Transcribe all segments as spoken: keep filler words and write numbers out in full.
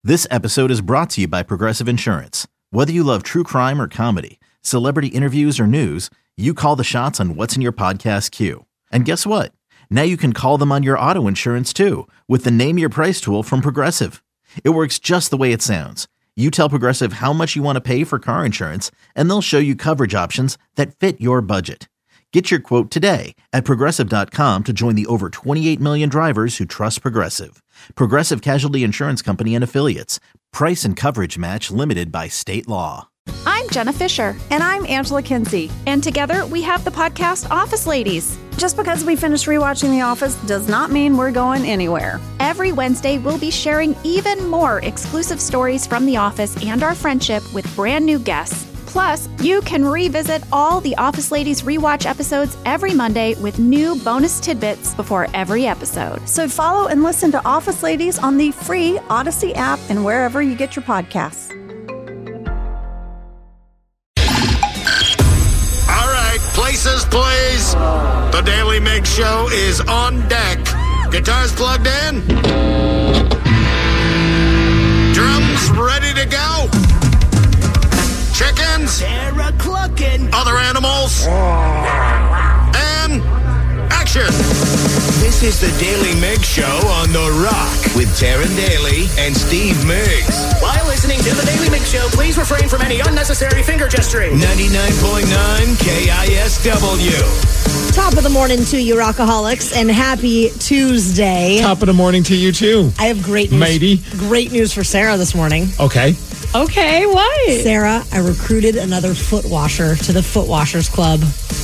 This episode is brought to you by Progressive Insurance. Whether you love true crime or comedy, celebrity interviews or news, you call the shots on what's in your podcast queue. And guess what? Now you can call them on your auto insurance too with the Name Your Price tool from Progressive. It works just the way it sounds. You tell Progressive how much you want to pay for car insurance, and they'll show you coverage options that fit your budget. Get your quote today at Progressive dot com to join the over twenty-eight million drivers who trust Progressive. Progressive Casualty Insurance Company and Affiliates. Price and coverage match limited by state law. I'm Jenna Fisher. And I'm Angela Kinsey. And together we have the podcast Office Ladies. Just because we finished rewatching The Office does not mean we're going anywhere. Every Wednesday, we'll be sharing even more exclusive stories from The Office and our friendship with brand new guests. Plus, you can revisit all the Office Ladies rewatch episodes every Monday with new bonus tidbits before every episode. So follow and listen to Office Ladies on the free Odyssey app and wherever you get your podcasts. All right, places, please. The Daily Mix Show is on deck. Guitars plugged in. Drums ready to go. Chickens, Sarah clucking, other animals, and action. This is the Daily Mix Show on The Rock with Taryn Daly and Steve Miggs. While listening to the Daily Mix Show, please refrain from any unnecessary finger gesturing. ninety-nine point nine K I S W. Top of the morning to you, Rockaholics, and happy Tuesday. Top of the morning to you, too. I have great news. Maybe. Great news for Sarah this morning. Okay. Okay, what? Sarah, I recruited another foot washer to the Foot Washers Club.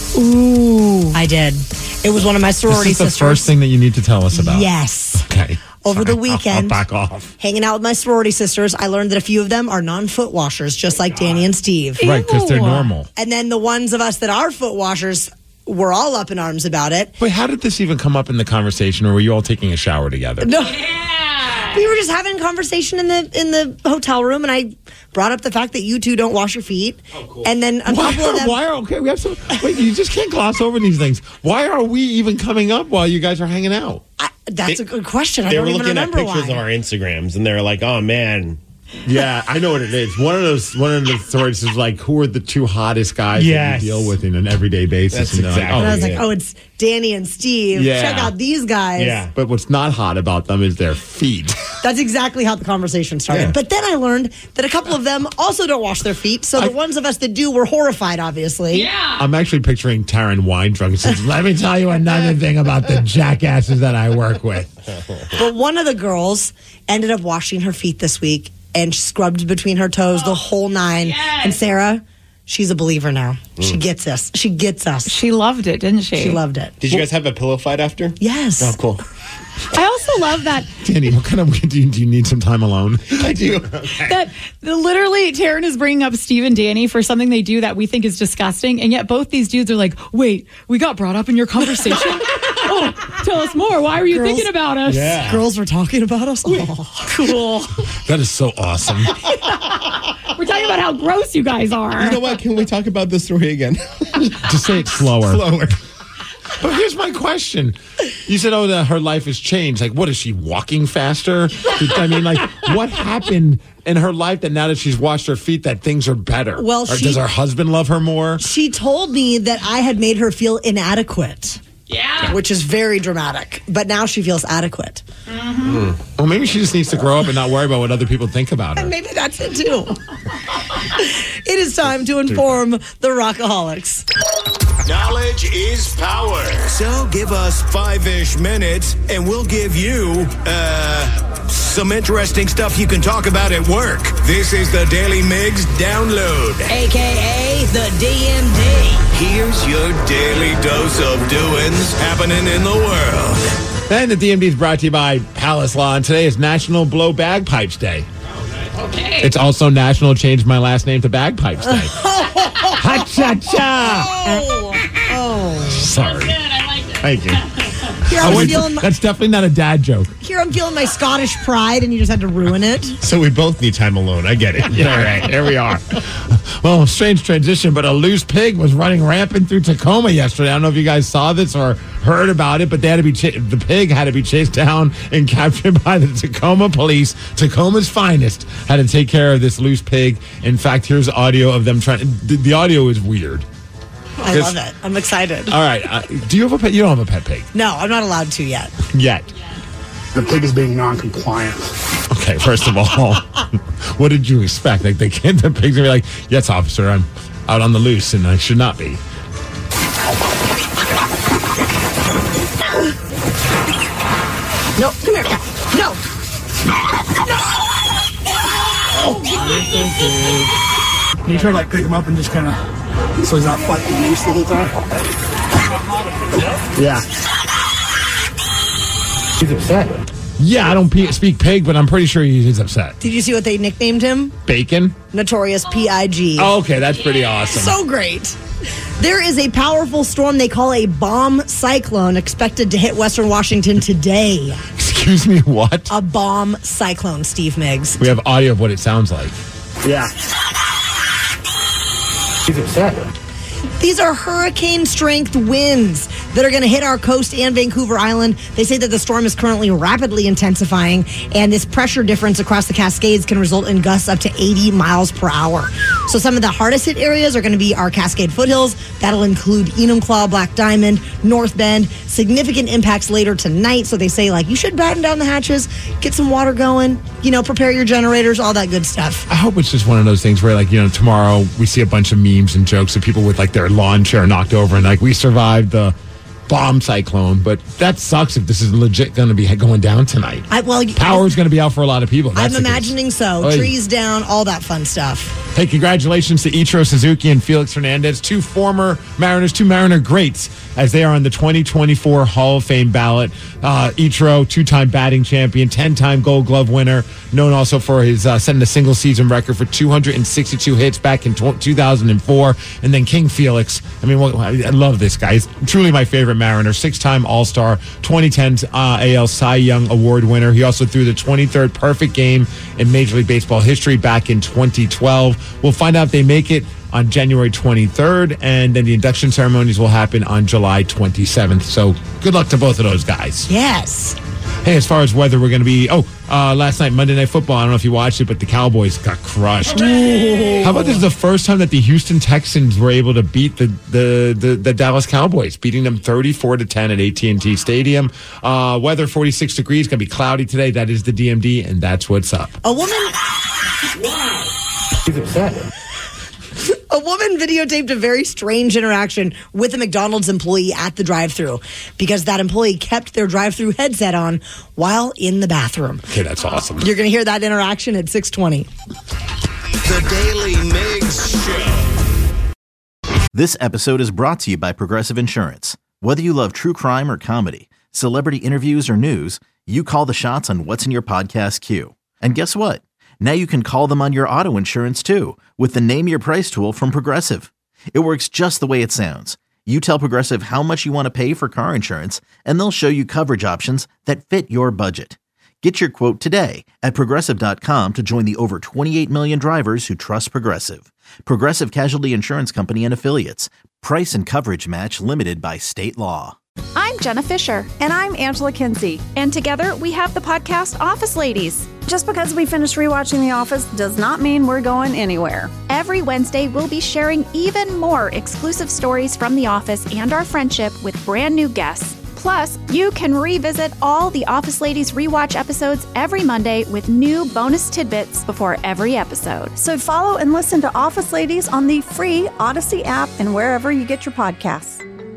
Ooh. I did. It was one of my sorority This is the sisters. first thing that you need to tell us about. Yes. Okay. Over Sorry. the weekend, I'll, I'll back off. Hanging out with my sorority sisters, I learned that a few of them are non-foot washers, just like Danny and Steve. Right, because they're normal. And then the ones of us that are foot washers, we're all up in arms about it. Wait, how did this even come up in the conversation, or were you all taking a shower together? No. Yeah. We were just having a conversation in the in the hotel room, and I brought up the fact that you two don't wash your feet. Oh, cool. And then a why couple are, of them. Why are, okay, we have some. Wait, you just can't gloss over these things. Why are we even coming up while you guys are hanging out? I, that's they, a good question. I they don't were even looking remember at pictures why. of our Instagrams, and they were like, "Oh man." Yeah, I know what it is. One of those, one of the stories is like, who are the two hottest guys yes. that you deal with in an everyday basis? That's and exactly. Like, oh, and I was yeah. like, oh, it's Danny and Steve. Yeah. Check out these guys. Yeah. But what's not hot about them is their feet. That's exactly how the conversation started. Yeah. But then I learned that a couple of them also don't wash their feet. So the I, ones of us that do were horrified, obviously. Yeah. I'm actually picturing Taryn wine drunk and says, let me tell you another thing about the jackasses that I work with. But one of the girls ended up washing her feet this week and scrubbed between her toes the whole nine. Yes. And Sarah, she's a believer now. Mm. She gets us. She gets us. She loved it, didn't she? She loved it. Did you guys have a pillow fight after? Yes. Oh, cool. I also love that. Danny, what kind of do you, do you need some time alone? I do. Okay. That literally Taryn is bringing up Steve and Danny for something they do that we think is disgusting, and yet both these dudes are like, "Wait, we got brought up in your conversation? Oh, tell us more. Why were you Girls, thinking about us? Yeah. Girls were talking about us. Oh, cool. That is so awesome. We're talking about how gross you guys are. You know what? Can we talk about this story again? Just say it slower. Slower. But here's my question. You said, oh, that her life has changed. Like, what, is she walking faster? I mean, like, what happened in her life that now that she's washed her feet that things are better? Well, or she, does her husband love her more? She told me that I had made her feel inadequate. Yeah. Which is very dramatic. But now she feels adequate. Mm-hmm. Mm. Well, maybe she just needs to grow up and not worry about what other people think about her. And maybe that's it, too. It is time to inform the Rockaholics. Knowledge is power. So give us five-ish minutes, and we'll give you, uh, some interesting stuff you can talk about at work. This is the Daily Mix Download. A K A the D M D. Here's your daily dose of doings happening in the world. And the D M D is brought to you by Palace Law. And today is National Blow Bagpipes Day. Okay. It's also National Change My Last Name to Bagpipes Day. Ha-cha-cha! Oh, oh. Sorry. Good. I liked it. Thank you. Here Oh, I'm wait, feeling my, that's definitely not a dad joke. here I'm feeling my Scottish pride, and you just had to ruin it. So we both need time alone. I get it. Yeah, all right. Here we are. Well, strange transition, but a loose pig was running rampant through Tacoma yesterday. I don't know if you guys saw this or heard about it, but they had to be ch- the pig had to be chased down and captured by the Tacoma police. Tacoma's finest had to take care of this loose pig. In fact, here's audio of them trying. The, the audio is weird. I love it. I'm excited. All right. Uh, do you have a pet? You don't have a pet pig No, I'm not allowed to yet. yet. The pig is being non-compliant. Okay, first of all, what did you expect? Like, they can't, the pig's gonna be like, yes, officer, I'm out on the loose and I should not be. No, come here. No. Can you try to like pick him up and just kind of, so he's not fighting loose the whole time? Yeah. He's upset. Yeah, I don't pe- speak pig, but I'm pretty sure he's upset. Did you see what they nicknamed him? Bacon? Notorious P I G. Oh, okay, that's pretty awesome. So great. There is a powerful storm they call a bomb cyclone expected to hit Western Washington today. Excuse me, what? A bomb cyclone, Steve Miggs. We have audio of what it sounds like. Yeah. He's upset. These are hurricane strength winds that are going to hit our coast and Vancouver Island. They say that the storm is currently rapidly intensifying, and this pressure difference across the Cascades can result in gusts up to eighty miles per hour. So some of the hardest hit areas are going to be our Cascade foothills. That'll include Enumclaw, Black Diamond, North Bend. Significant impacts later tonight. So they say, like, you should batten down the hatches, get some water going, you know, prepare your generators, all that good stuff. I hope it's just one of those things where, like, you know, tomorrow we see a bunch of memes and jokes of people with, like, their lawn chair knocked over and, like, we survived the bomb cyclone, but that sucks if this is legit going to be going down tonight. I, well, Power's going to be out for a lot of people. That's I'm the case. imagining so. Oy. Trees down, all that fun stuff. Hey, congratulations to Ichiro Suzuki and Felix Hernandez, two former Mariners, two Mariner greats, as they are on the twenty twenty-four Hall of Fame ballot. Uh, Ichiro, two-time batting champion, ten-time Gold Glove winner, known also for his uh, setting a single-season record for two hundred sixty-two hits back in two thousand four. And then King Felix. I mean, well, I love this guy. He's truly my favorite Mariner. Six-time All-Star, twenty ten uh, A L Cy Young Award winner. He also threw the twenty-third perfect game in Major League Baseball history back in twenty twelve. We'll find out if they make it on January twenty-third, and then the induction ceremonies will happen on July twenty-seventh. So good luck to both of those guys. Yes. Hey, as far as weather, we're going to be, oh, uh, last night, Monday Night Football, I don't know if you watched it, but the Cowboys got crushed. How about this is the first time that the Houston Texans were able to beat the the, the, the Dallas Cowboys, beating them thirty-four to ten at A T and T Stadium. Uh, weather, forty-six degrees, going to be cloudy today. That is the D M D, and that's what's up. A woman... He's upset. A woman videotaped a very strange interaction with a McDonald's employee at the drive-thru because that employee kept their drive-thru headset on while in the bathroom. Okay, that's awesome. You're going to hear that interaction at six twenty. The Daily Migs Show. This episode is brought to you by Progressive Insurance. Whether you love true crime or comedy, celebrity interviews or news, you call the shots on what's in your podcast queue. And guess what? Now you can call them on your auto insurance too with the Name Your Price tool from Progressive. It works just the way it sounds. You tell Progressive how much you want to pay for car insurance, and they'll show you coverage options that fit your budget. Get your quote today at Progressive dot com to join the over twenty-eight million drivers who trust Progressive. Progressive Casualty Insurance Company and Affiliates. Price and coverage match limited by state law. I'm Jenna Fisher. And I'm Angela Kinsey. And together we have the podcast Office Ladies. Just because we finished rewatching The Office does not mean we're going anywhere. Every Wednesday, we'll be sharing even more exclusive stories from The Office and our friendship with brand new guests. Plus, you can revisit all the Office Ladies rewatch episodes every Monday with new bonus tidbits before every episode. So follow and listen to Office Ladies on the free Odyssey app and wherever you get your podcasts.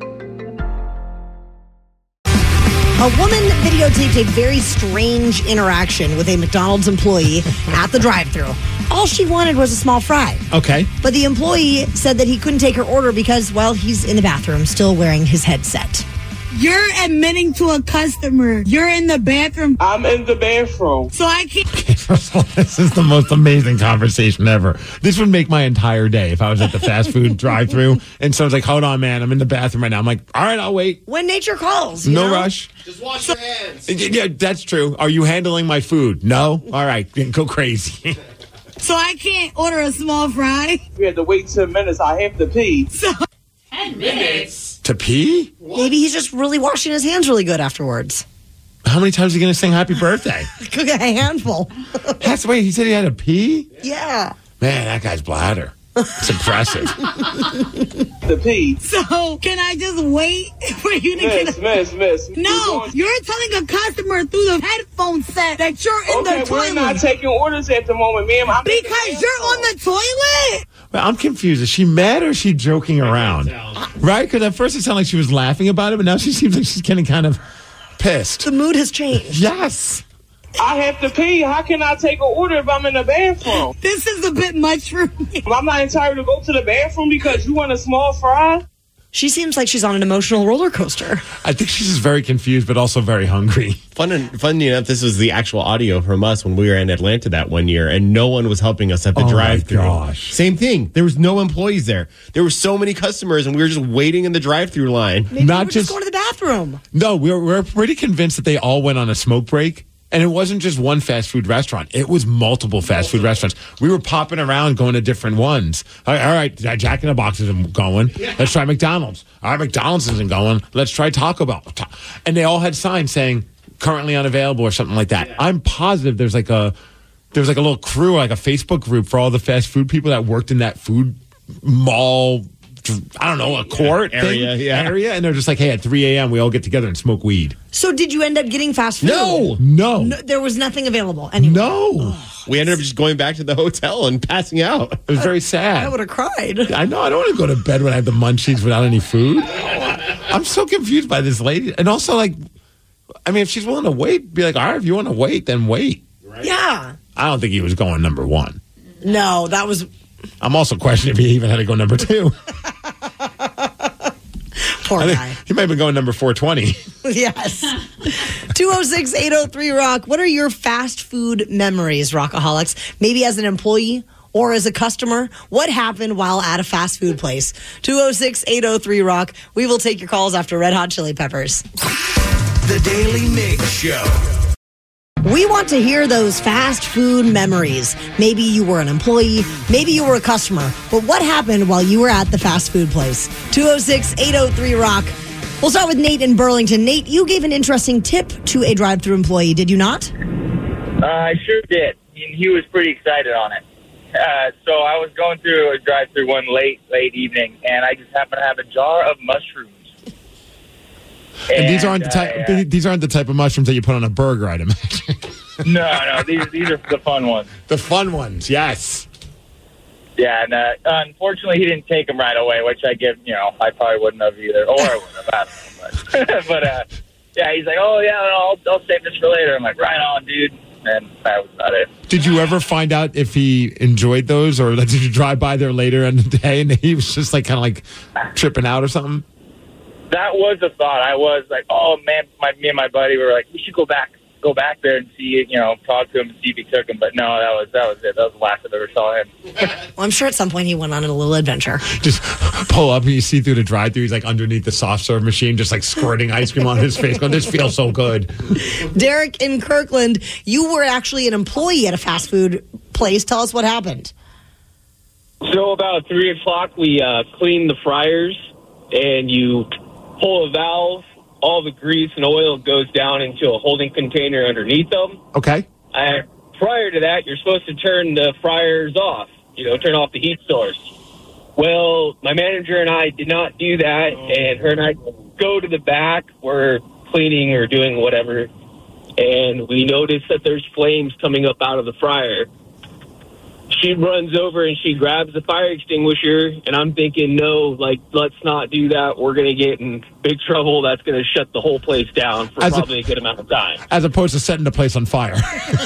A woman videotaped a very strange interaction with a McDonald's employee at the drive-thru. All she wanted was a small fry. Okay. But the employee said that he couldn't take her order because, well, he's in the bathroom still wearing his headset. You're admitting to a customer. You're in the bathroom. I'm in the bathroom. So I can't. First of all, this is the most amazing conversation ever. This would make my entire day if I was at the fast food drive-thru and someone's like, hold on, man, I'm in the bathroom right now. I'm like, all right, I'll wait. When nature calls. You no know? rush. Just wash your hands. Yeah, that's true. Are you handling my food? No? All right, go crazy. So I can't order a small fry? We had to wait ten minutes. I have to pee. So Ten minutes? To pee? Maybe he's just really washing his hands really good afterwards. How many times are you going to sing happy birthday? Cook a handful. That's the way he said he had to pee? Yeah. Man, that guy's bladder. It's impressive. The pee. So can I just wait for you to miss, get a... miss, miss. No, you're telling a customer through the headphone set that you're in okay, the toilet. we're not taking orders at the moment, ma'am. I'm because you're on the toilet. Well, I'm confused. Is she mad or is she joking around? Right? Because at first it sounded like she was laughing about it, but now she seems like she's getting kind of pissed. The mood has changed. Yes. I have to pee. How can I take an order if I'm in the bathroom? This is a bit much for me. I'm not entitled to go to the bathroom because you want a small fry? She seems like she's on an emotional roller coaster. I think she's just very confused, but also very hungry. Fun and, funny enough, this was the actual audio from us when we were in Atlanta that one year, and no one was helping us at the Oh, my drive-thru. gosh. Same thing. There was no employees there. There were so many customers, and we were just waiting in the drive-thru line. Maybe Not we're just- just going to the bathroom. No, we're, we're pretty convinced that they all went on a smoke break. And it wasn't just one fast food restaurant. It was multiple fast food restaurants. We were popping around going to different ones. All right, all right, Jack in the Box isn't going. Let's try McDonald's. All right, McDonald's isn't going. Let's try Taco Bell. And they all had signs saying currently unavailable or something like that. I'm positive there's like a there's like a little crew, like a Facebook group for all the fast food people that worked in that food mall, I don't know, a court Yeah, area, thing, yeah. area. And they're just like, hey, at three a.m. we all get together and smoke weed. So did you end up getting fast food? No. No. No, there was nothing available anyway. No. We ended up just going back to the hotel and passing out. It was very sad. I would have cried. I know. I don't want to go to bed when I have the munchies without any food. I'm so confused by this lady. And also, like, I mean, if she's willing to wait, be like, all right, if you want to wait, then wait. Yeah. I don't think he was going number one. No, that was... I'm also questioning if he even had to go number two. Poor I think guy. he might have been going number four twenty. Yes. two oh six, eight oh three, ROCK. What are your fast food memories, Rockaholics? Maybe as an employee or as a customer? What happened while at a fast food place? two oh six, eight oh three, ROCK. We will take your calls after Red Hot Chili Peppers. The Daily Mix Show. We want to hear those fast food memories. Maybe you were an employee, maybe you were a customer, but what happened while you were at the fast food place? two oh six, eight oh three, ROCK. We'll start with Nate in Burlington. Nate, you gave an interesting tip to a drive-thru employee, did you not? Uh, I sure did. And he was pretty excited on it. Uh, so I was going through a drive-thru one late, late evening, and I just happened to have a jar of mushrooms. And, And, these aren't the type. uh, yeah. These aren't the type of mushrooms that you put on a burger, I'd imagine. No, no, these these are the fun ones. The fun ones, yes. Yeah, and uh, unfortunately, he didn't take them right away, which I give, you know, I probably wouldn't have either, or I wouldn't have. I don't know, but, but uh, yeah, he's like, oh yeah, no, I'll I'll save this for later. I'm like, right on, dude. And that was about it. Did you ever find out if he enjoyed those, or did you drive by there later in the day and he was just like kind of like tripping out or something? That was a thought. I was like, oh man, my me and my buddy were like, we should go back, go back there and see, you know, talk to him and see if he took him. But no, that was that was it. That was the last I ever saw him. Well, I'm sure at some point he went on a little adventure. Just pull up and you see through the drive-thru, he's like underneath the soft serve machine, just like squirting ice cream on his face, going, this feels so good. Derek in Kirkland, you were actually an employee at a fast food place. Tell us what happened. So about three o'clock, we uh, cleaned the fryers, and you pull a valve. All the grease and oil goes down into a holding container underneath them. Okay. Uh, prior to that, you're supposed to turn the fryers off, you know, turn off the heat source. Well, my manager and I did not do that, and her and I go to the back. We're cleaning or doing whatever, and we notice that there's flames coming up out of the fryer. She runs over and she grabs the fire extinguisher, and I'm thinking, no, like, let's not do that. We're going to get in big trouble. That's going to shut the whole place down for As a- probably a, good amount of time. As opposed to setting the place on fire.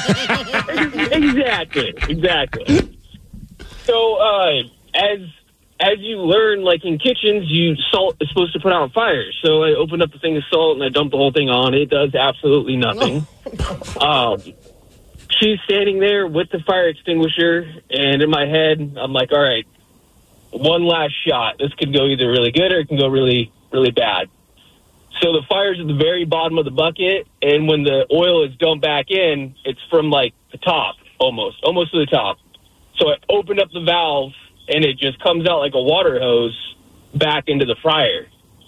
Exactly, exactly. So, uh, as as you learn, like in kitchens, you salt is supposed to put out fires. So I opened up the thing of salt and I dumped the whole thing on. It does absolutely nothing. um, she's standing there with the fire extinguisher, and in my head, I'm like, all right, one last shot. This could go either really good or it can go really, really bad. So the fire's at the very bottom of the bucket, and when the oil is dumped back in, it's from like the top, almost, almost to the top. So I opened up the valve, and it just comes out like a water hose back into the fryer.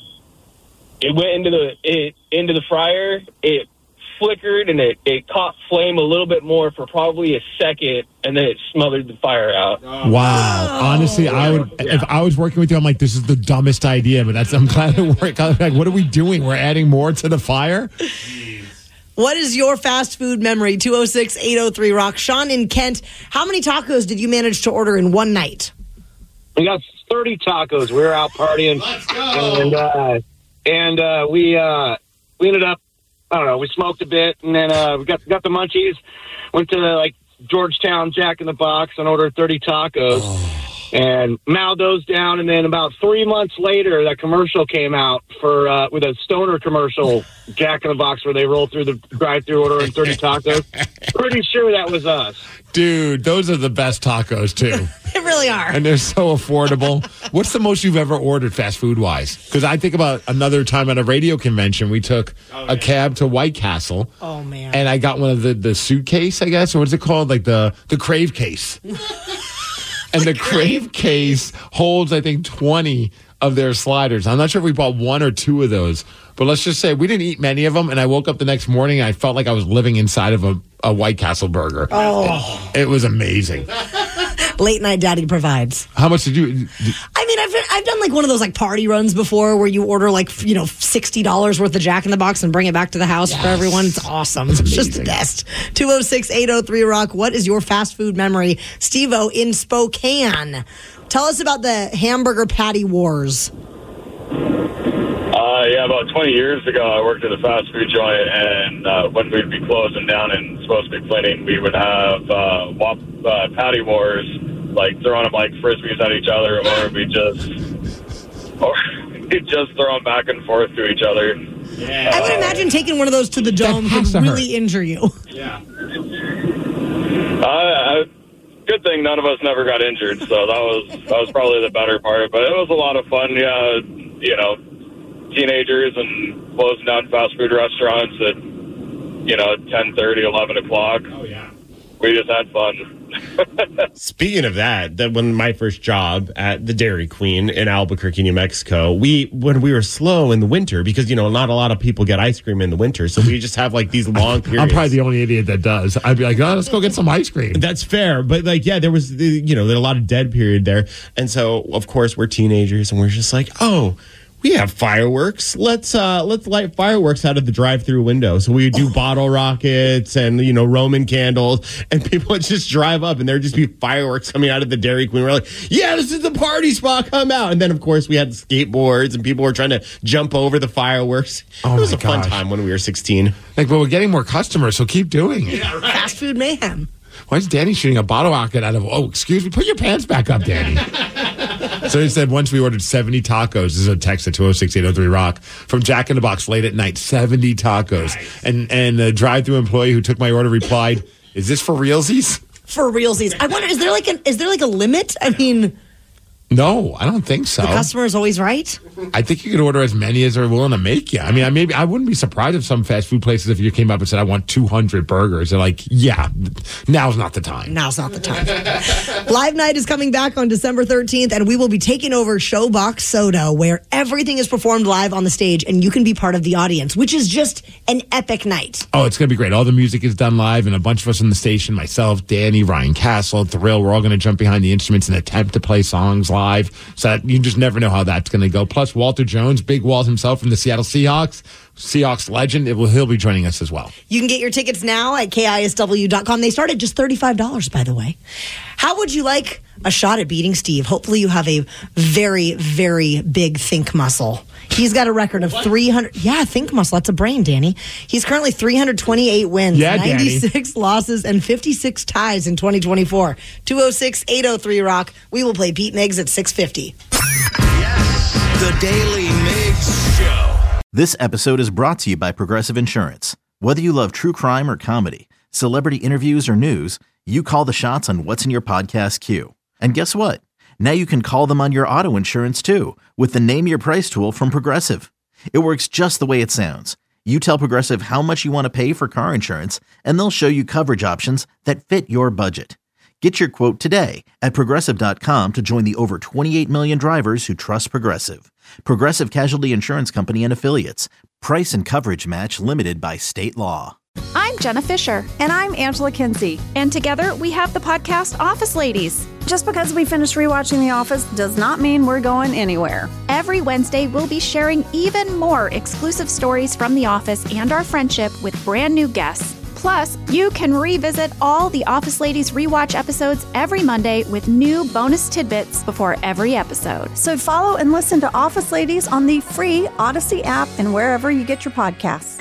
It went into the it into the fryer. It flickered and it, it caught flame a little bit more for probably a second, and then it smothered the fire out. Wow. Honestly, I would Yeah. if I was working with you, I'm like, this is the dumbest idea, but that's I'm glad it worked. I'm like, what are we doing? We're adding more to the fire? What is your fast food memory? two oh six, eight oh three, rock. Sean in Kent, how many tacos did you manage to order in one night? We got thirty tacos. We were out partying. Let's go. And, uh, and uh, we uh, we ended up, I don't know, we smoked a bit, and then uh, we got got the munchies. Went to, like, Georgetown Jack in the Box and ordered thirty tacos. Oh. And mowed those down, and then about three months later, that commercial came out for uh, with a stoner commercial, Jack in the Box, where they roll through the drive-thru ordering thirty tacos. Pretty sure that was us. Dude, those are the best tacos, too. They really are. And they're so affordable. What's the most you've ever ordered fast food-wise? Because I think about another time at a radio convention, we took oh, a cab to White Castle. Oh, man. And I got one of the, the suitcase, I guess, or what's it called? Like the, the Crave case. And the Crave case holds, I think, twenty of their sliders. I'm not sure if we bought one or two of those, but let's just say we didn't eat many of them. And I woke up the next morning and I felt like I was living inside of a, a White Castle burger. Oh, it was amazing. Late night daddy provides. How much did you? Did, I mean, I've I've done like one of those like party runs before where you order like, you know, sixty dollars worth of Jack in the Box and bring it back to the house yes. for everyone. It's awesome. It's, it's just the best. two oh six, eight oh three, rock. What is your fast food memory? Steve-O in Spokane. Tell us about the hamburger patty wars. Uh, yeah, about twenty years ago, I worked at a fast food joint, and uh, when we'd be closing down and supposed to be cleaning, we would have uh, wop, uh, patty wars, like throwing them like frisbees at each other, or we just, or we'd just throw them back and forth to each other. Yeah. I would imagine taking one of those to the dome could really hurt. injure you. Yeah. Uh, I, good thing none of us never got injured, so that was that was probably the better part. But it was a lot of fun. Yeah, you know. Teenagers and closing down fast food restaurants at, you know, ten thirty, eleven o'clock. Oh, yeah. We just had fun. Speaking of that, that when my first job at the Dairy Queen in Albuquerque, New Mexico, we when we were slow in the winter, because, you know, not a lot of people get ice cream in the winter, so we just have, like, these long periods. I'm probably the only idiot that does. I'd be like, oh, let's go get some ice cream. That's fair. But, like, yeah, there was, you know, there a lot of dead period there. And so, of course, we're teenagers, and we're just like, oh, we have fireworks. Let's uh, let's light fireworks out of the drive-through window. So we would do bottle rockets and, you know, Roman candles, and people would just drive up and there'd just be fireworks coming out of the Dairy Queen. We're like, yeah, this is the party spot. Come out. And then, of course, we had skateboards and people were trying to jump over the fireworks. Oh, it was a gosh. fun time when we were sixteen. Like, well, we're getting more customers, so keep doing it. Yeah, right. Fast food mayhem. Why is Danny shooting a bottle rocket out of? Oh, excuse me. Put your pants back up, Danny. So he said once we ordered seventy tacos. This is a text at two oh six, eight oh three, rock from Jack in the Box late at night. seventy tacos. Nice. And and the drive-thru employee who took my order replied, "Is this for realsies?" For realsies. I wonder, is there like a, is there like a limit? I mean, no, I don't think so. The customer is always right. I think you can order as many as they're willing to make you. I mean, I maybe I wouldn't be surprised if some fast food places, if you came up and said, I want two hundred burgers, they're like, yeah, now's not the time. Now's not the time. Live Night is coming back on December thirteenth, and we will be taking over Showbox Soda, where everything is performed live on the stage, and you can be part of the audience, which is just an epic night. Oh, it's going to be great. All the music is done live, and a bunch of us on the station, myself, Danny, Ryan Castle, Thrill, we're all going to jump behind the instruments and attempt to play songs live. So that you just never know how that's going to go. Plus, Walter Jones, Big Walt himself from the Seattle Seahawks, Seahawks legend. It will, he'll be joining us as well. You can get your tickets now at K I S W dot com. They start at just thirty-five dollars, by the way. How would you like a shot at beating Steve? Hopefully you have a very, very big think muscle. He's got a record of three hundred. Yeah, think muscle. That's a brain, Danny. He's currently three hundred twenty-eight wins, yeah, ninety-six losses, and fifty-six ties in twenty twenty-four. two oh six, eight oh three, rock. We will play Pete Miggs at six fifty. Yes, the Daily Miggs Show. This episode is brought to you by Progressive Insurance. Whether you love true crime or comedy, celebrity interviews or news, you call the shots on what's in your podcast queue. And guess what? Now you can call them on your auto insurance too with the Name Your Price tool from Progressive. It works just the way it sounds. You tell Progressive how much you want to pay for car insurance, and they'll show you coverage options that fit your budget. Get your quote today at Progressive dot com to join the over twenty-eight million drivers who trust Progressive. Progressive Casualty Insurance Company and Affiliates. Price and coverage match limited by state law. I'm Jenna Fisher. And I'm Angela Kinsey. And together we have the podcast Office Ladies. Just because we finished rewatching The Office does not mean we're going anywhere. Every Wednesday, we'll be sharing even more exclusive stories from The Office and our friendship with brand new guests. Plus, you can revisit all the Office Ladies rewatch episodes every Monday with new bonus tidbits before every episode. So follow and listen to Office Ladies on the free Odyssey app and wherever you get your podcasts.